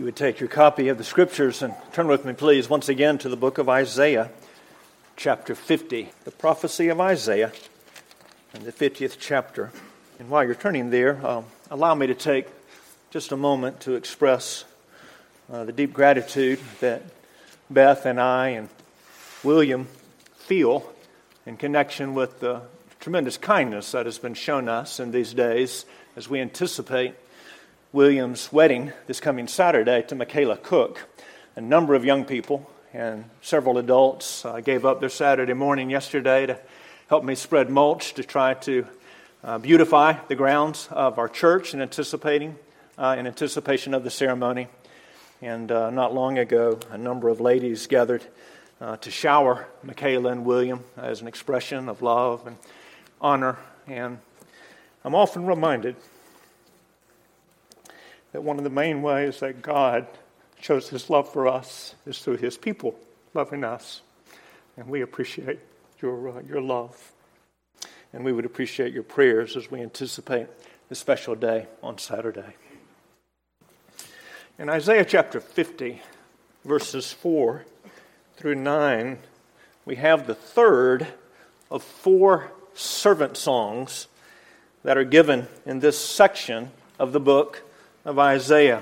would take your copy of the Scriptures and turn with me, please, once again to the book of Isaiah, chapter 50, the prophecy of Isaiah, and the 50th chapter. And while you're turning there, allow me to take just a moment to express the deep gratitude that Beth and I and William feel in connection with the tremendous kindness that has been shown us in these days as we anticipate William's wedding this coming Saturday to Michaela Cook. A number of young people and several adults gave up their Saturday morning yesterday to help me spread mulch to try to beautify the grounds of our church in anticipation of the ceremony. And not long ago, a number of ladies gathered to shower Michaela and William as an expression of love and honor. And I'm often reminded that one of the main ways that God shows His love for us is through His people loving us. And we appreciate your love. And we would appreciate your prayers as we anticipate this special day on Saturday. In Isaiah chapter 50, verses 4 through 9, we have the third of four servant songs that are given in this section of the book of Isaiah.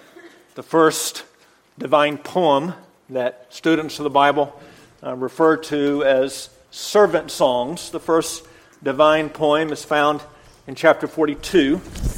The first divine poem that students of the Bible refer to as servant songs. The first divine poem is found in chapter 42,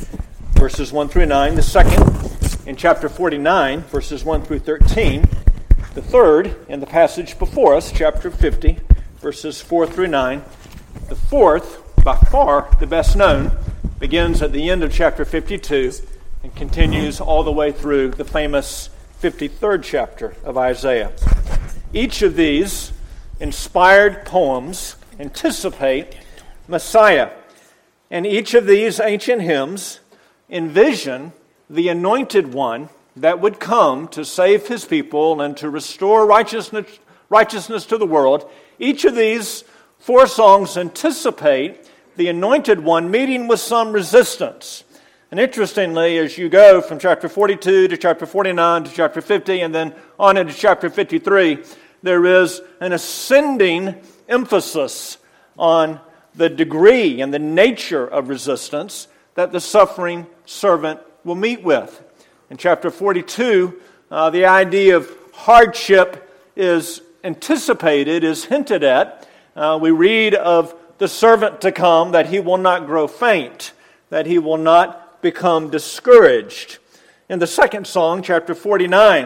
verses 1 through 9. The second in chapter 49, verses 1 through 13. The third in the passage before us, chapter 50, verses 4 through 9. The fourth, by far the best known, begins at the end of chapter 52 and continues all the way through the famous 53rd chapter of Isaiah. Each of these inspired poems anticipate Messiah, and each of these ancient hymns envision the anointed one that would come to save his people and to restore righteousness to the world. Each of these four songs anticipate the anointed one meeting with some resistance. And interestingly, as you go from chapter 42 to chapter 49 to chapter 50 and then on into chapter 53, there is an ascending emphasis on the degree and the nature of resistance that the suffering servant will meet with. In chapter 42, the idea of hardship is anticipated, is hinted at. We read of the servant to come, that he will not grow faint, that he will not become discouraged. In the second song, chapter 49,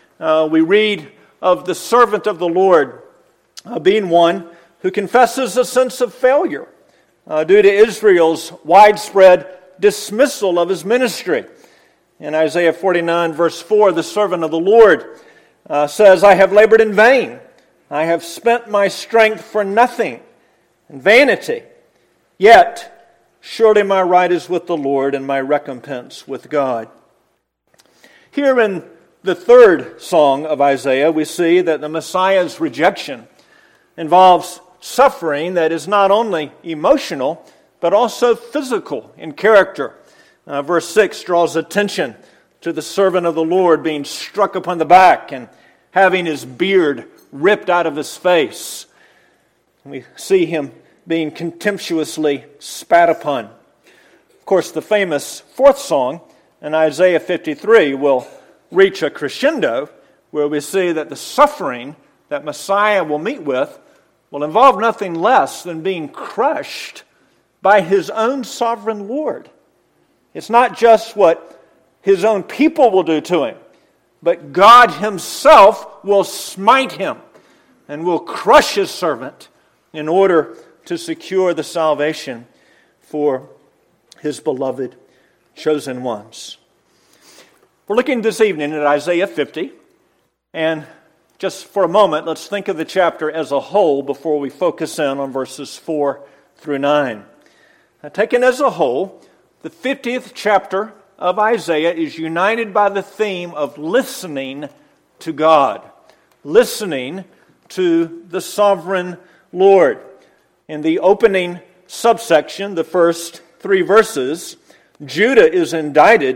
we read of the servant of the Lord being one who confesses a sense of failure due to Israel's widespread dismissal of his ministry. In Isaiah 49, verse 4, the servant of the Lord says, I have labored in vain. I have spent my strength for nothing, in vanity. Yet, surely my right is with the Lord, and my recompense with God. Here in the third song of Isaiah, we see that the Messiah's rejection involves suffering that is not only emotional, but also physical in character. Verse 6 draws attention to the servant of the Lord being struck upon the back and having his beard ripped out of his face. We see him being contemptuously spat upon. Of course, the famous fourth song in Isaiah 53 will reach a crescendo where we see that the suffering that Messiah will meet with will involve nothing less than being crushed by his own sovereign Lord. It's not just what his own people will do to him, but God himself will smite him and will crush his servant in order to secure the salvation for his beloved chosen ones. We're looking this evening at Isaiah 50, and just for a moment, let's think of the chapter as a whole before we focus in on verses 4 through 9. Now, taken as a whole, the 50th chapter of Isaiah is united by the theme of listening to God, listening to the sovereign Lord. In the opening subsection, the first three verses, Judah is indicted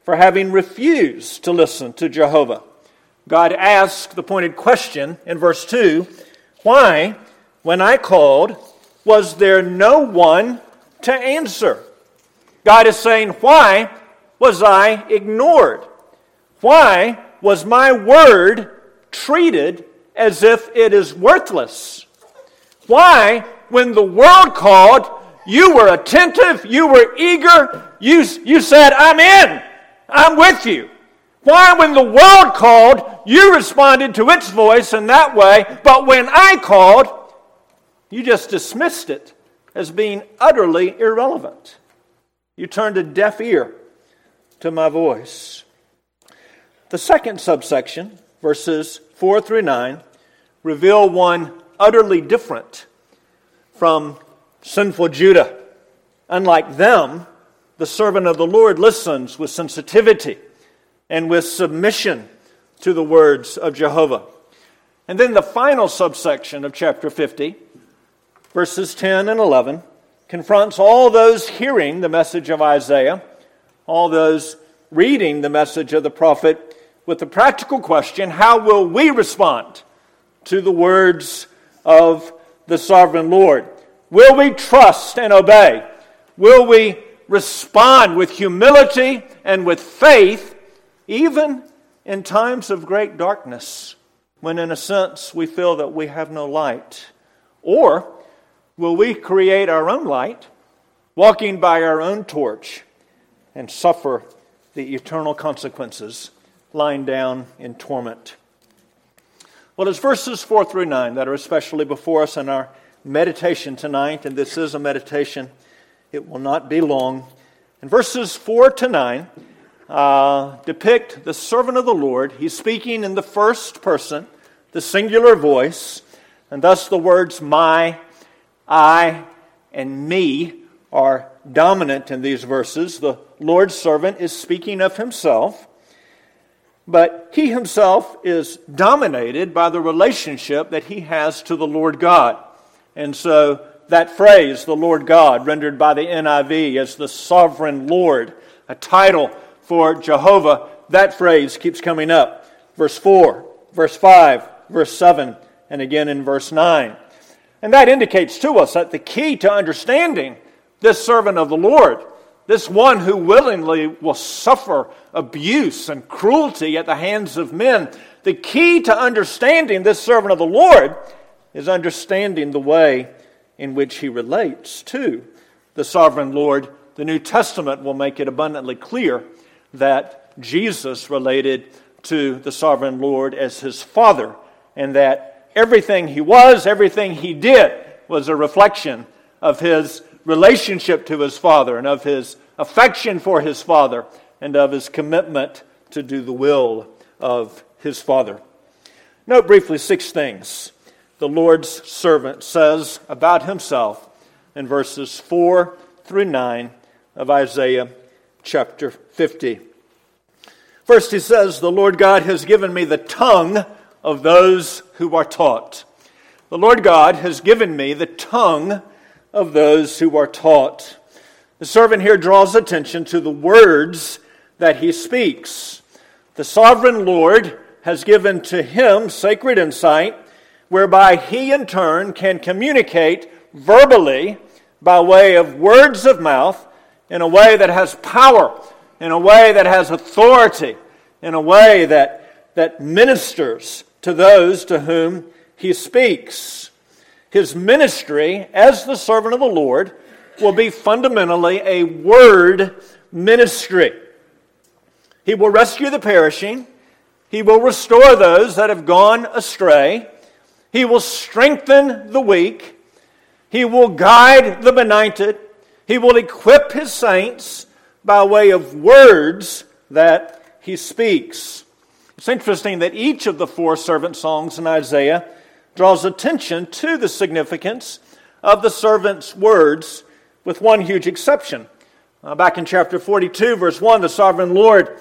for having refused to listen to Jehovah. God asked the pointed question in verse 2, why, when I called, was there no one to answer? God is saying, why was I ignored? Why was my word treated as if it is worthless? Why, when the world called, you were attentive, you were eager, you said, I'm in, I'm with you. Why, when the world called, you responded to its voice in that way, but when I called, you just dismissed it as being utterly irrelevant. You turned a deaf ear to my voice. The second subsection, verses 4 through 9, reveal one utterly different from sinful Judah. Unlike them, the servant of the Lord listens with sensitivity and with submission to the words of Jehovah. And then the final subsection of chapter 50, verses 10 and 11, confronts all those hearing the message of Isaiah, all those reading the message of the prophet, with the practical question, how will we respond to the words of the sovereign Lord? Will we trust and obey? Will we respond with humility and with faith, even in times of great darkness, when in a sense we feel that we have no light? Or will we create our own light, walking by our own torch, and suffer the eternal consequences, lying down in torment? Well, it's verses 4 through 9 that are especially before us in our meditation tonight, and this is a meditation. It will not be long. And verses 4 to 9 depict the servant of the Lord. He's speaking in the first person, the singular voice, and thus the words my, I, and me are dominant in these verses. The Lord's servant is speaking of himself, but he himself is dominated by the relationship that he has to the Lord God. And so that phrase, the Lord God, rendered by the NIV as the sovereign Lord, a title for Jehovah, that phrase keeps coming up. Verse 4, verse 5, verse 7, and again in verse 9. And that indicates to us that the key to understanding this servant of the Lord, this one who willingly will suffer abuse and cruelty at the hands of men, the key to understanding this servant of the Lord is understanding the way in which he relates to the sovereign Lord. The New Testament will make it abundantly clear that Jesus related to the sovereign Lord as his Father, and that everything he was, everything he did, was a reflection of his relationship to his Father and of his affection for his Father and of his commitment to do the will of his Father. Note briefly 6 things the Lord's servant says about himself in verses 4 through 9 of Isaiah chapter 50. First, he says, the Lord God has given me the tongue of those who are taught. The Lord God has given me the tongue of those who are taught. The servant here draws attention to the words that he speaks. The sovereign Lord has given to him sacred insight, whereby he in turn can communicate verbally by way of words of mouth in a way that has power, in a way that has authority, in a way that ministers to those to whom he speaks. His ministry as the servant of the Lord will be fundamentally a word ministry. He will rescue the perishing. He will restore those that have gone astray. He will strengthen the weak. He will guide the benighted. He will equip his saints by way of words that he speaks. It's interesting that each of the 4 servant songs in Isaiah draws attention to the significance of the servant's words, with one huge exception. Back in chapter 42, verse 1, the sovereign Lord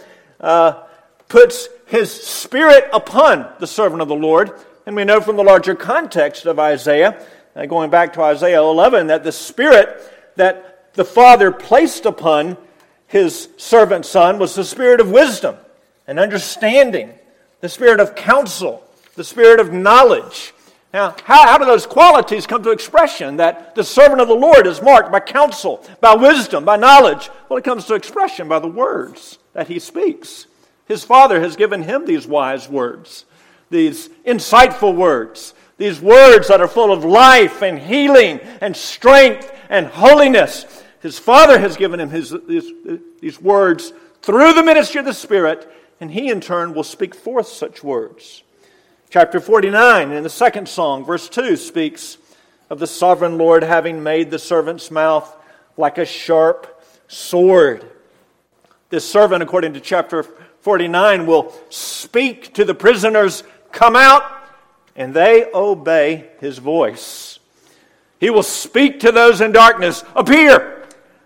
puts his spirit upon the servant of the Lord. And we know from the larger context of Isaiah, going back to Isaiah 11, that the spirit that the Father placed upon his servant son was the spirit of wisdom and understanding, the spirit of counsel, the spirit of knowledge. Now, how do those qualities come to expression, that the servant of the Lord is marked by counsel, by wisdom, by knowledge? Well, it comes to expression by the words that he speaks. His Father has given him these wise words, these insightful words, these words that are full of life and healing and strength and holiness. His Father has given him these words through the ministry of the Spirit, and he in turn will speak forth such words. Chapter 49 in the second song, verse 2, speaks of the sovereign Lord having made the servant's mouth like a sharp sword. This servant, according to chapter 49, will speak to the prisoners, "Come out," and they obey his voice. He will speak to those in darkness, "Appear,"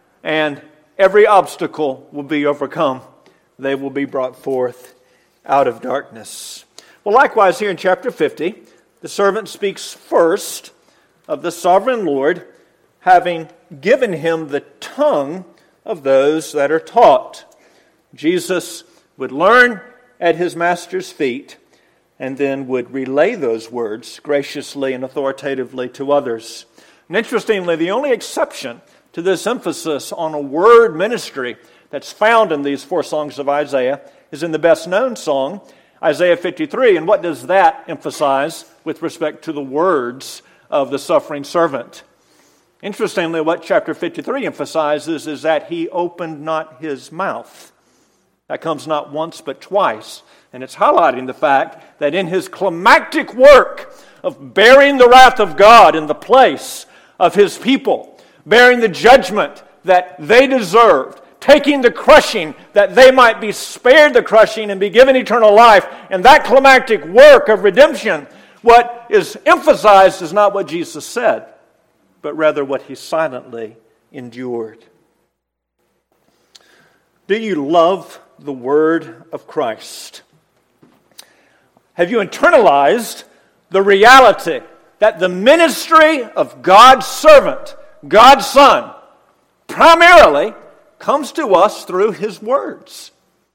and every obstacle will be overcome. They will be brought forth out of darkness. Well, likewise, here in chapter 50, the servant speaks first of the sovereign Lord having given him the tongue of those that are taught. Jesus would learn at his master's feet and then would relay those words graciously and authoritatively to others. And interestingly, the only exception to this emphasis on a word ministry that's found in these four songs of Isaiah is in the best-known song, Isaiah 53. And what does that emphasize with respect to the words of the suffering servant? Interestingly, what chapter 53 emphasizes is that he opened not his mouth. That comes not once but twice. And it's highlighting the fact that in his climactic work of bearing the wrath of God in the place of his people, bearing the judgment that they deserved, taking the crushing that they might be spared the crushing and be given eternal life, and that climactic work of redemption, what is emphasized is not what Jesus said, but rather what he silently endured. Do you love the word of Christ? Have you internalized the reality that the ministry of God's servant, God's Son, primarily comes to us through his words?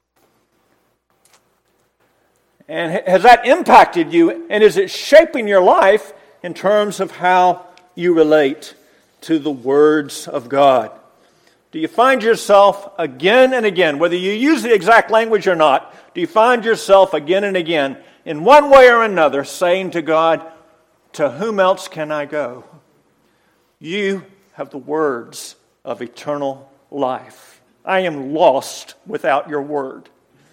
And has that impacted you, and is it shaping your life in terms of how you relate to the words of God? Do you find yourself again and again, whether you use the exact language or not, do you find yourself again and again, in one way or another, saying to God, "To whom else can I go? You have the words of eternal life. I am lost without your word.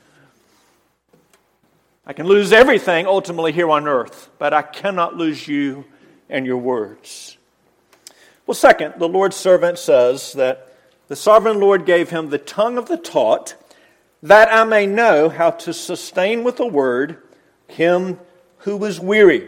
I can lose everything ultimately here on earth, but I cannot lose you and your words." Well, second, the Lord's servant says that the sovereign Lord gave him the tongue of the taught, that I may know how to sustain with the word him who is weary.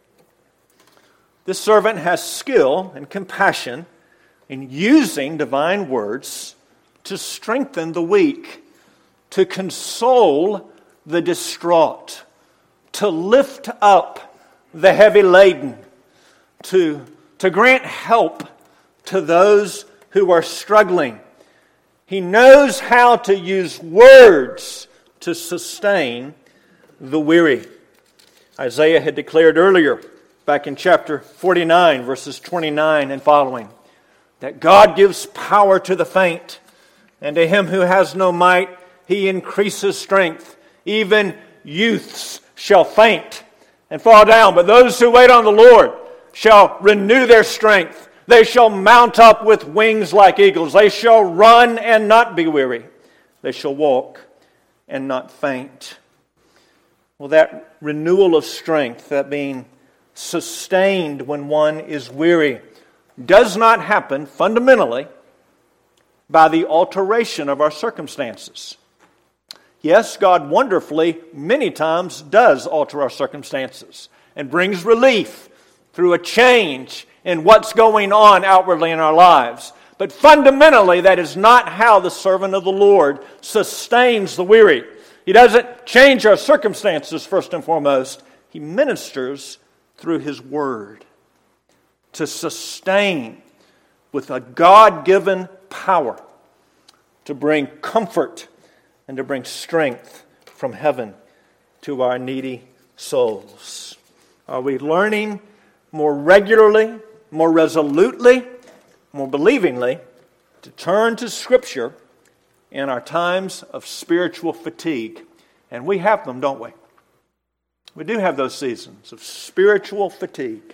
This servant has skill and compassion in using divine words to strengthen the weak, to console the distraught, to lift up the heavy laden, to grant help to those who are struggling. He knows how to use words to sustain the weary. Isaiah had declared earlier, back in chapter 49, verses 29 and following, that God gives power to the faint, and to him who has no might, he increases strength. Even youths shall faint and fall down, but those who wait on the Lord shall renew their strength. They shall mount up with wings like eagles. They shall run and not be weary. They shall walk and not faint. Well, that renewal of strength, that being sustained when one is weary, does not happen fundamentally by the alteration of our circumstances. Yes, God wonderfully many times does alter our circumstances and brings relief through a change in what's going on outwardly in our lives. But fundamentally, that is not how the servant of the Lord sustains the weary. He doesn't change our circumstances first and foremost. He ministers through his word to sustain with a God-given power, to bring comfort and to bring strength from heaven to our needy souls. Are we learning more regularly, more resolutely, more believingly to turn to Scripture in our times of spiritual fatigue? And we have them, don't we? We do have those seasons of spiritual fatigue.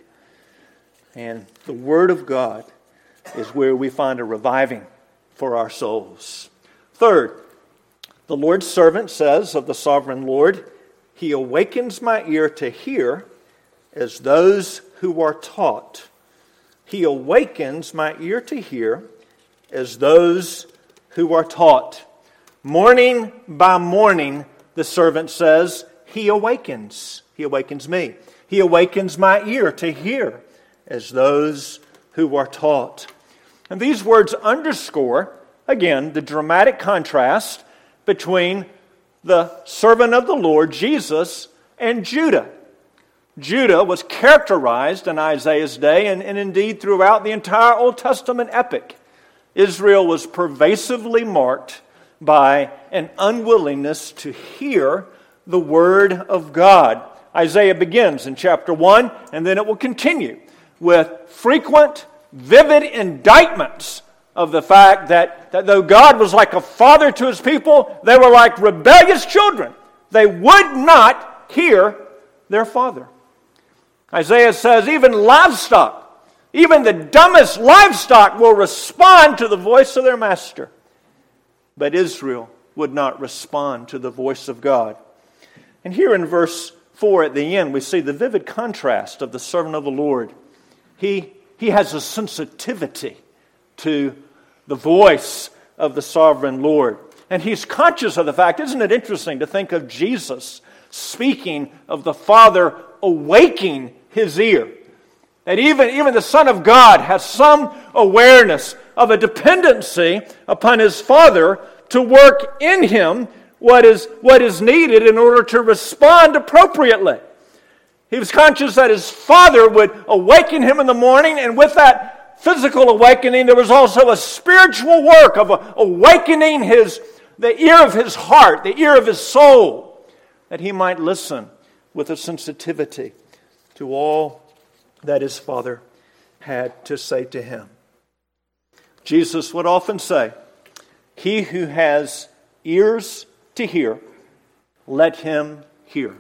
And the Word of God is where we find a reviving for our souls. Third, the Lord's servant says of the sovereign Lord, He awakens my ear to hear as those who are taught. He awakens my ear to hear as those who are taught. Morning by morning, the servant says, He awakens. He awakens me. He awakens my ear to hear as those who are taught. And these words underscore, again, the dramatic contrast between the servant of the Lord, Jesus, and Judah. Judah was characterized in Isaiah's day and indeed throughout the entire Old Testament epic. Israel was pervasively marked by an unwillingness to hear the Word of God. Isaiah begins in chapter 1, and then it will continue with frequent, vivid indictments of the fact that though God was like a father to His people, they were like rebellious children. They would not hear their father. Isaiah says even livestock, even the dumbest livestock will respond to the voice of their master. But Israel would not respond to the voice of God. And here in verse 4 at the end, we see the vivid contrast of the servant of the Lord. He has a sensitivity to the voice of the sovereign Lord. And he's conscious of the fact, isn't it interesting to think of Jesus speaking of the Father awaking His ear? That even the Son of God has some awareness of a dependency upon His Father to work in Him what is needed in order to respond appropriately. He was conscious that His Father would awaken Him in the morning, and with that physical awakening, there was also a spiritual work of awakening the ear of His heart, the ear of His soul, that He might listen with a sensitivity to all that His Father had to say to Him. Jesus would often say, He who has ears to hear, let him hear.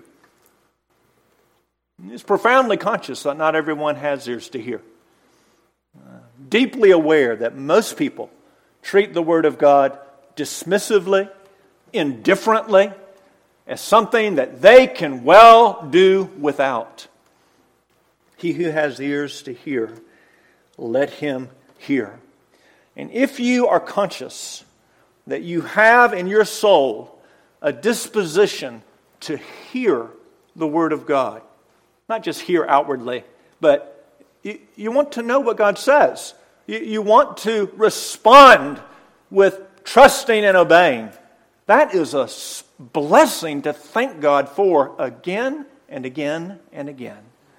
He's profoundly conscious that not everyone has ears to hear. Deeply aware that most people treat the Word of God dismissively, indifferently, as something that they can well do without. He who has ears to hear, let him hear. And if you are conscious that you have in your soul a disposition to hear the Word of God, not just hear outwardly, but you want to know what God says. You want to respond with trusting and obeying. That is a blessing to thank God for again and again and again.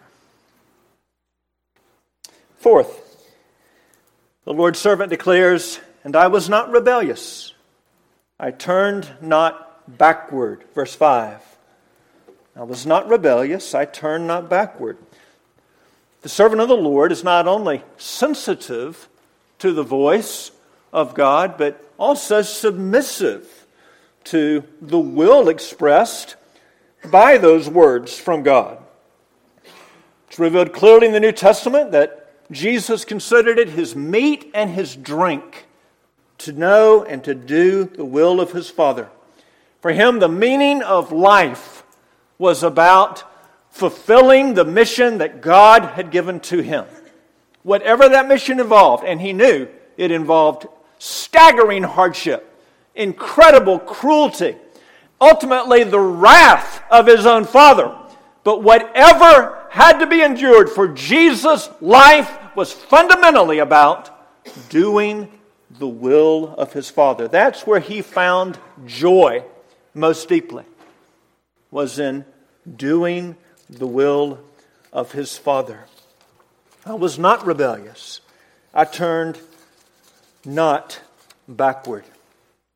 Fourth, the Lord's servant declares, and I was not rebellious. I turned not backward. Verse 5. I was not rebellious. I turned not backward. The servant of the Lord is not only sensitive to the voice of God, but also submissive to the will expressed by those words from God. It's revealed clearly in the New Testament that Jesus considered it His meat and His drink to know and to do the will of His Father. For Him, the meaning of life was about fulfilling the mission that God had given to Him. Whatever that mission involved, and He knew it involved staggering hardship, incredible cruelty, ultimately the wrath of His own Father. But whatever had to be endured for Jesus, life was fundamentally about doing the will of His Father. That's where He found joy most deeply, was in doing the will of His Father. I was not rebellious. I turned not backward.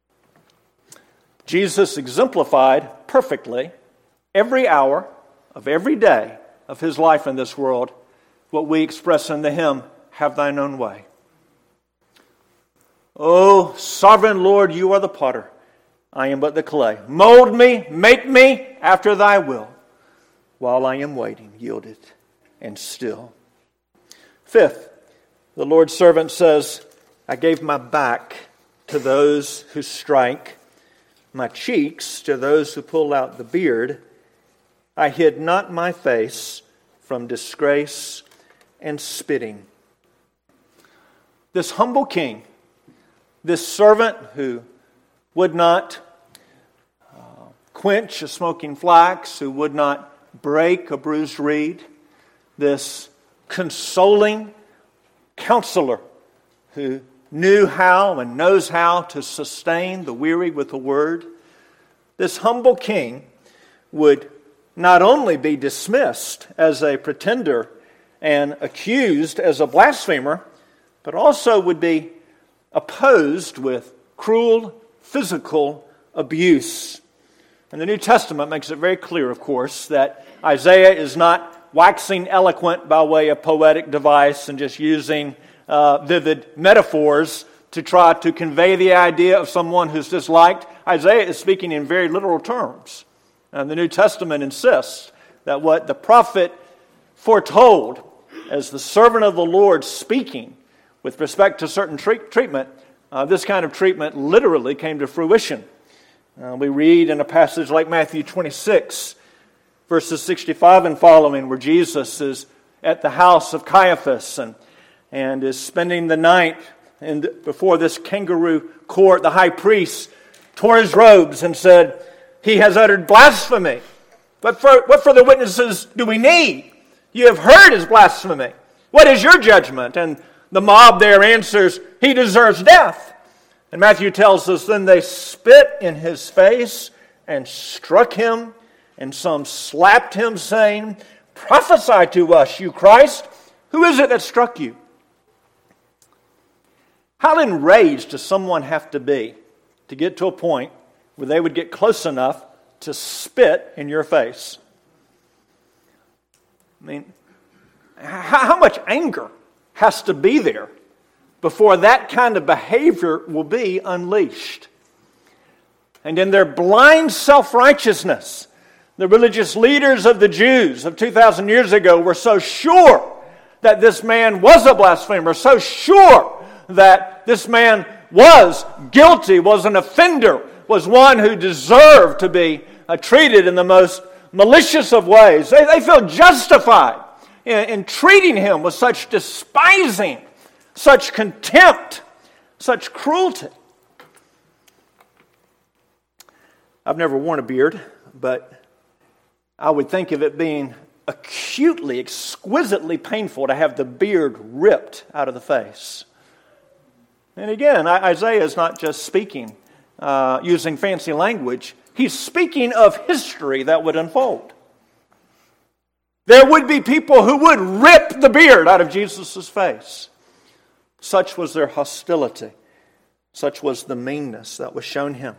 Jesus exemplified perfectly every hour of every day of his life in this world what we express in the hymn, Have Thine Own Way. O sovereign Lord, you are the potter. I am but the clay. Mold me, make me after thy will, while I am waiting, yielded and still. Fifth, the Lord's servant says, I gave my back to those who strike, my cheeks to those who pull out the beard. I hid not my face from disgrace and spitting. This humble king, this servant who would not quench a smoking flax, who would not break a bruised reed, this consoling counselor who knew how and knows how to sustain the weary with a word, this humble king would not only be dismissed as a pretender and accused as a blasphemer, but also would be opposed with cruel physical abuse. And the New Testament makes it very clear, of course, that Isaiah is not waxing eloquent by way of poetic device and just using vivid metaphors to try to convey the idea of someone who's disliked. Isaiah is speaking in very literal terms. And the New Testament insists that what the prophet foretold as the servant of the Lord speaking with respect to certain treatment, this kind of treatment literally came to fruition. We read in a passage like Matthew 26, verses 65 and following, where Jesus is at the house of Caiaphas and is spending the night before this kangaroo court. The high priest tore his robes and said, he has uttered blasphemy. What further witnesses do we need? You have heard his blasphemy. What is your judgment? And the mob there answers, he deserves death. And Matthew tells us, then they spit in his face and struck him, and some slapped him, saying, prophesy to us, you Christ. Who is it that struck you? How enraged does someone have to be to get to a point where they would get close enough to spit in your face? I mean, how much anger has to be there before that kind of behavior will be unleashed? And in their blind self-righteousness, the religious leaders of the Jews of 2,000 years ago were so sure that this man was a blasphemer, so sure that this man was guilty, was an offender, was one who deserved to be treated in the most malicious of ways. They feel justified in treating him with such despising, such contempt, such cruelty. I've never worn a beard, but I would think of it being acutely, exquisitely painful to have the beard ripped out of the face. And again, Isaiah is not just speaking using fancy language. He's speaking of history that would unfold. There would be people who would rip the beard out of Jesus' face. Such was their hostility. Such was the meanness that was shown him.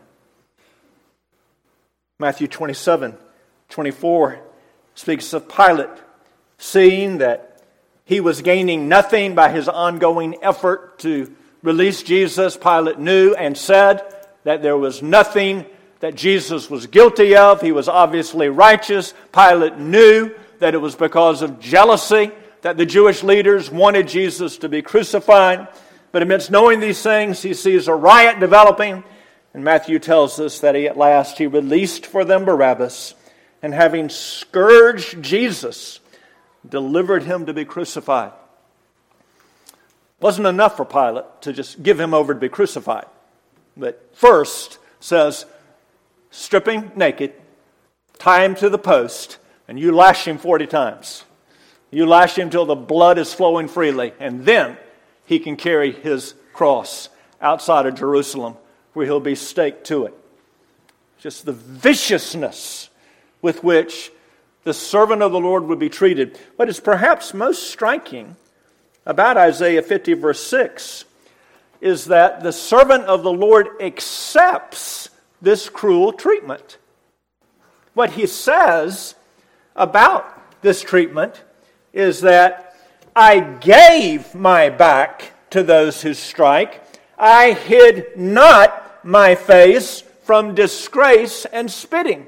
Matthew 27:24 speaks of Pilate, seeing that he was gaining nothing by his ongoing effort to release Jesus. Pilate knew and said that there was nothing that Jesus was guilty of. He was obviously righteous. Pilate knew that it was because of jealousy that the Jewish leaders wanted Jesus to be crucified. But amidst knowing these things, he sees a riot developing. And Matthew tells us that at last he released for them Barabbas, and having scourged Jesus, delivered him to be crucified. It wasn't enough for Pilate to just give him over to be crucified. But first says, strip him naked, tie him to the post, and you lash him 40 times. You lash him till the blood is flowing freely, and then he can carry his cross outside of Jerusalem, where he'll be staked to it. Just the viciousness with which the servant of the Lord would be treated. What is perhaps most striking about Isaiah 50 verse 6 is that the servant of the Lord accepts this cruel treatment. What he says about this treatment is that I gave my back to those who strike. I hid not my face from disgrace and spitting.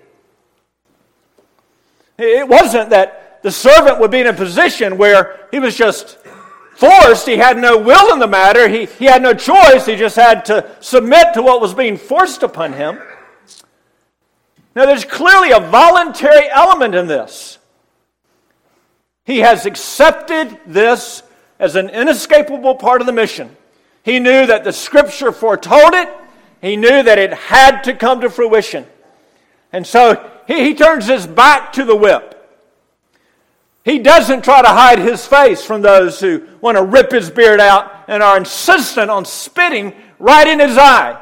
It wasn't that the servant would be in a position where he was just forced. He had no will in the matter. He had no choice. He just had to submit to what was being forced upon him. Now, there's clearly a voluntary element in this. He has accepted this as an inescapable part of the mission. He knew that the Scripture foretold it. He knew that it had to come to fruition. And so he turns his back to the whip. He doesn't try to hide his face from those who want to rip his beard out and are insistent on spitting right in his eye.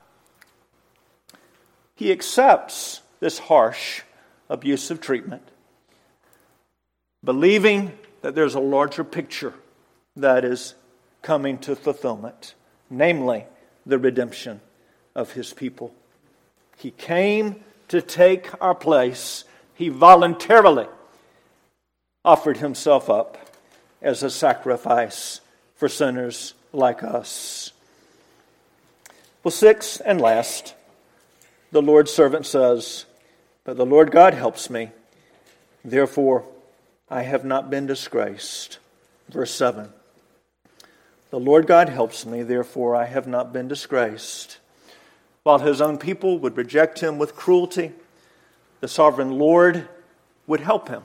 He accepts this harsh, abusive treatment, believing that there's a larger picture that is coming to fulfillment, namely the redemption of his people. He came to take our place. He voluntarily offered himself up as a sacrifice for sinners like us. Well, sixth and last, the Lord's servant says, but the Lord God helps me, therefore I have not been disgraced. Verse 7. The Lord God helps me, therefore I have not been disgraced. While his own people would reject him with cruelty, the sovereign Lord would help him.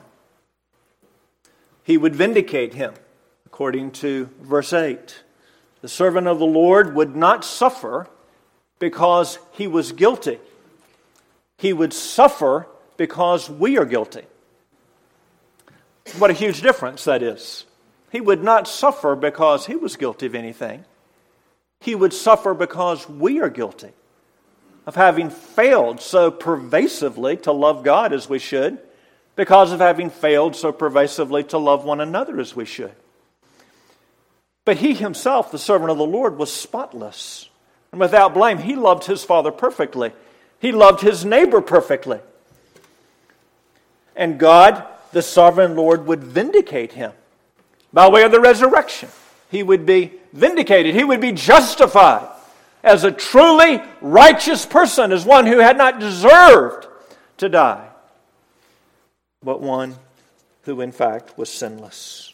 He would vindicate him, according to verse 8. The servant of the Lord would not suffer because he was guilty. He would suffer because we are guilty. What a huge difference that is. He would not suffer because he was guilty of anything. He would suffer because we are guilty of having failed so pervasively to love God as we should, because of having failed so pervasively to love one another as we should. But he himself, the servant of the Lord, was spotless and without blame. He loved his Father perfectly. He loved his neighbor perfectly. And God, the sovereign Lord, would vindicate him by way of the resurrection. He would be vindicated. He would be justified as a truly righteous person, as one who had not deserved to die, but one who in fact was sinless.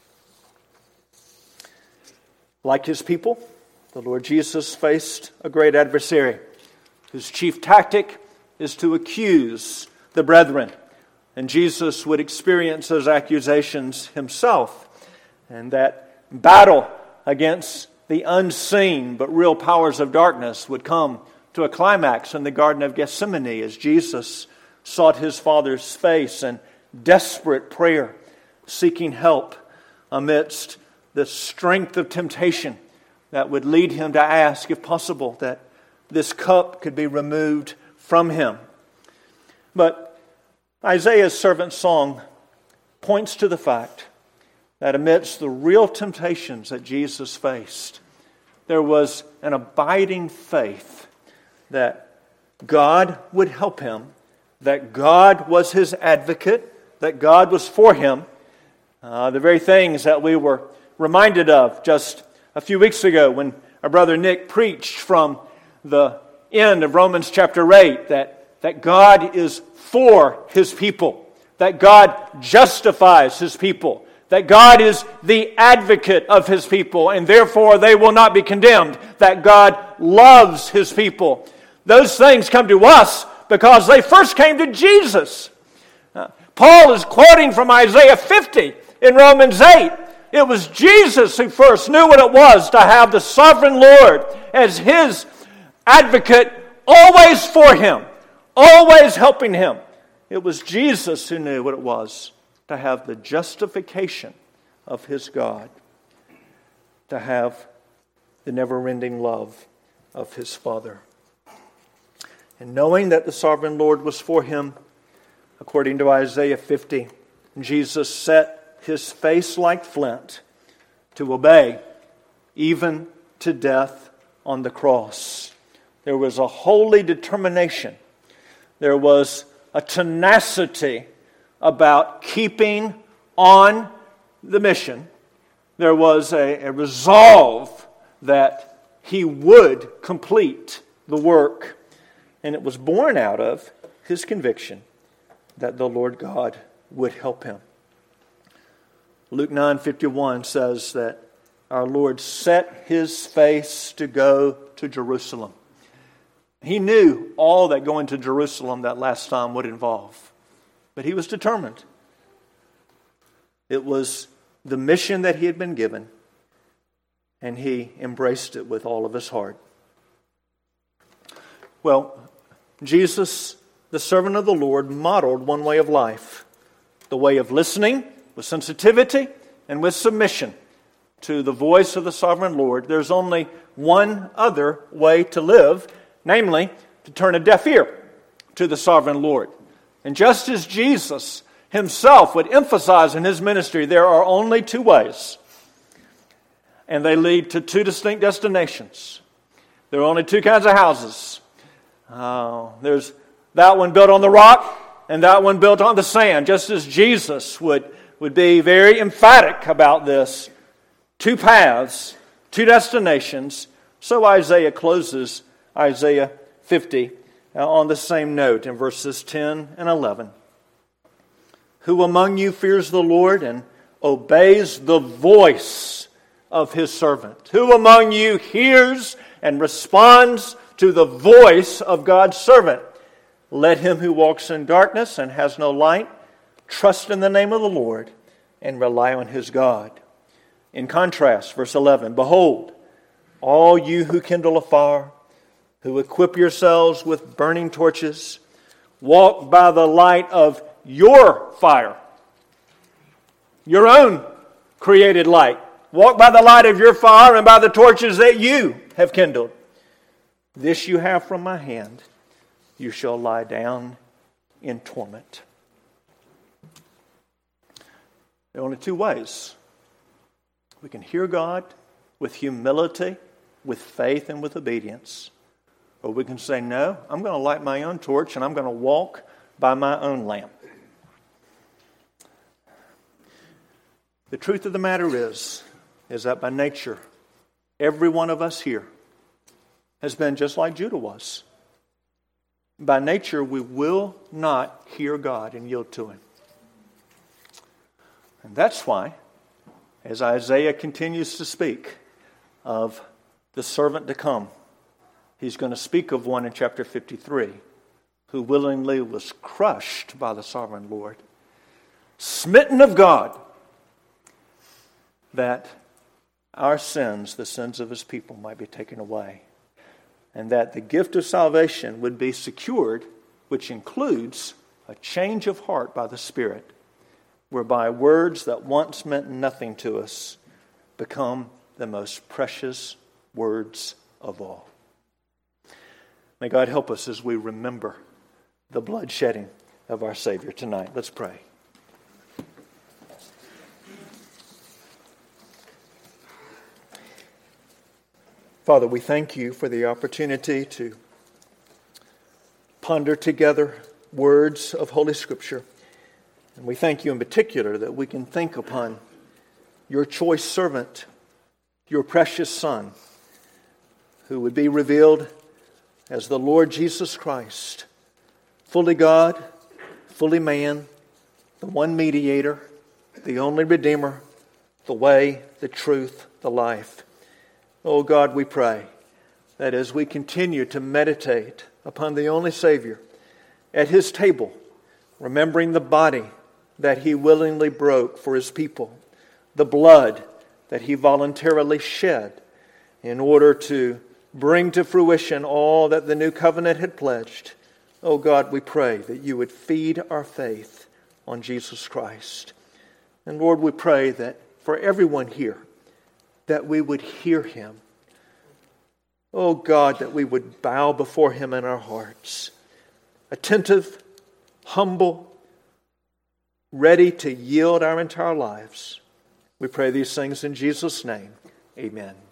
Like his people, the Lord Jesus faced a great adversary whose chief tactic is to accuse the brethren. And Jesus would experience those accusations himself. And that battle against the unseen but real powers of darkness would come to a climax in the Garden of Gethsemane as Jesus sought his Father's face in desperate prayer, seeking help amidst the strength of temptation that would lead him to ask, if possible, that this cup could be removed from him. But Isaiah's servant song points to the fact that amidst the real temptations that Jesus faced, there was an abiding faith that God would help him, that God was his advocate, that God was for him. The very things that we were reminded of just a few weeks ago when our brother Nick preached from the end of Romans chapter 8, that God is for his people, that God justifies his people, that God is the advocate of his people, and therefore they will not be condemned, that God loves his people. Those things come to us because they first came to Jesus. Paul is quoting from Isaiah 50 in Romans 8. It was Jesus who first knew what it was to have the sovereign Lord as his advocate, always for him, always helping him. It was Jesus who knew what it was to have the justification of his God, to have the never-ending love of his Father. And knowing that the sovereign Lord was for him, according to Isaiah 50, Jesus set his face like flint to obey, even to death on the cross. There was a holy determination. There was a tenacity about keeping on the mission. There was a resolve that he would complete the work. And it was born out of his conviction that the Lord God would help him. Luke 9:51 says that our Lord set his face to go to Jerusalem. He knew all that going to Jerusalem that last time would involve, but he was determined. It was the mission that he had been given, and he embraced it with all of his heart. Well, Jesus, the servant of the Lord, modeled one way of life, the way of listening with sensitivity and with submission to the voice of the sovereign Lord. There's only one other way to live, namely, to turn a deaf ear to the sovereign Lord. And just as Jesus himself would emphasize in his ministry, there are only two ways, and they lead to two distinct destinations. There are only two kinds of houses. There's that one built on the rock and that one built on the sand, just as Jesus would be very emphatic about this. Two paths, two destinations. So Isaiah closes Isaiah 50 on the same note in verses 10 and 11. Who among you fears the Lord and obeys the voice of his servant? Who among you hears and responds to the voice of God's servant? Let him who walks in darkness and has no light trust in the name of the Lord and rely on his God. In contrast, verse 11, behold, all you who kindle a fire, who equip yourselves with burning torches, walk by the light of your fire, your own created light. Walk by the light of your fire and by the torches that you have kindled. This you have from my hand. You shall lie down in torment. There are only two ways. We can hear God with humility, with faith, and with obedience. Or we can say, no, I'm going to light my own torch and I'm going to walk by my own lamp. The truth of the matter is that by nature, every one of us here has been just like Judah was. By nature, we will not hear God and yield to him. And that's why, as Isaiah continues to speak of the servant to come, he's going to speak of one in chapter 53 who willingly was crushed by the sovereign Lord, smitten of God, that our sins, the sins of his people, might be taken away, and that the gift of salvation would be secured, which includes a change of heart by the Spirit, whereby words that once meant nothing to us become the most precious words of all. May God help us as we remember the blood shedding of our Savior tonight. Let's pray. Father, we thank you for the opportunity to ponder together words of Holy Scripture. And we thank you in particular that we can think upon your choice servant, your precious Son, who would be revealed as the Lord Jesus Christ, fully God, fully man, the one mediator, the only Redeemer, the way, the truth, the life. Oh God, we pray that as we continue to meditate upon the only Savior at his table, remembering the body that he willingly broke for his people, the blood that he voluntarily shed in order to bring to fruition all that the new covenant had pledged. Oh God, we pray that you would feed our faith on Jesus Christ. And Lord, we pray that for everyone here, that we would hear him. Oh God, that we would bow before him in our hearts, attentive, humble, ready to yield our entire lives. We pray these things in Jesus' name. Amen.